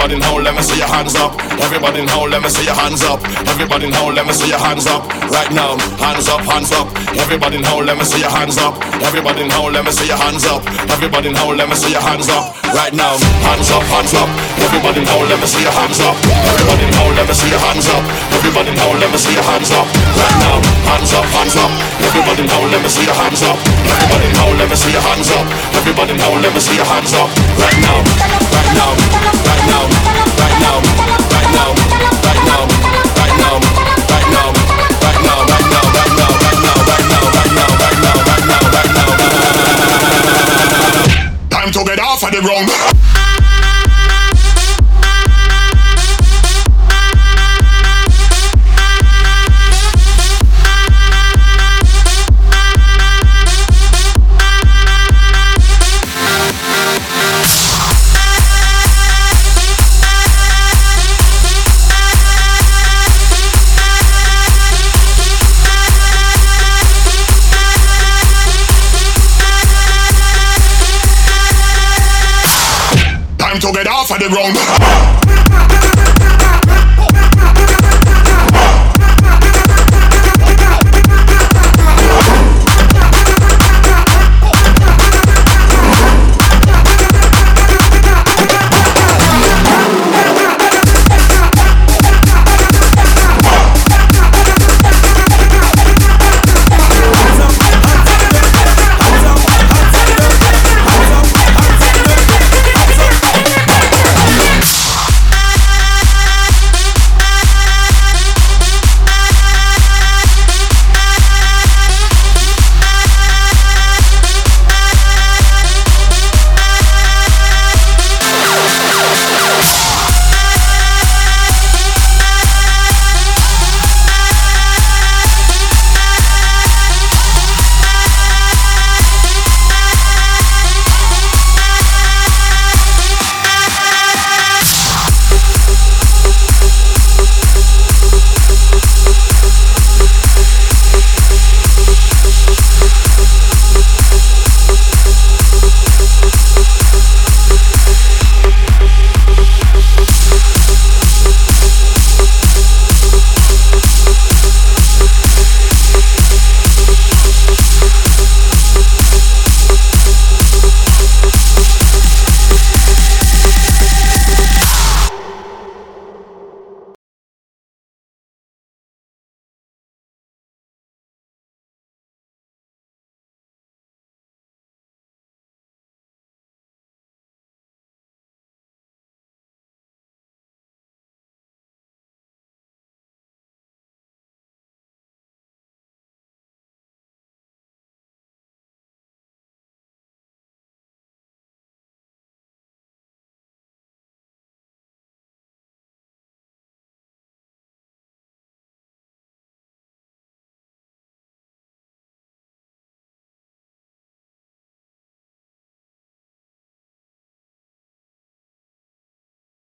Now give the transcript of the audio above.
Everybody now, let me see your hands up. Everybody now, let me see your hands up. Everybody now, let me see your hands up. Right now, hands up, hands up. Everybody now, let me see your hands up. Everybody now, let me see your hands up. Everybody now, let me see your hands up. Right now, hands up, hands up. Everybody now, let me see your hands up. Everybody now, let me see your hands up. Everybody now, let me see your hands up. Right now, hands up, hands up. Everybody now, let me see your hands up. Everybody now, let me see your hands up. Everybody now, let me see your hands up. Right now, right now, right now, right now, right now, right now, right now, right now, right now, right now, right now, right now, right now, right now, right now, right now, right now, right now. Time to get off of the ground. To get off of the ground.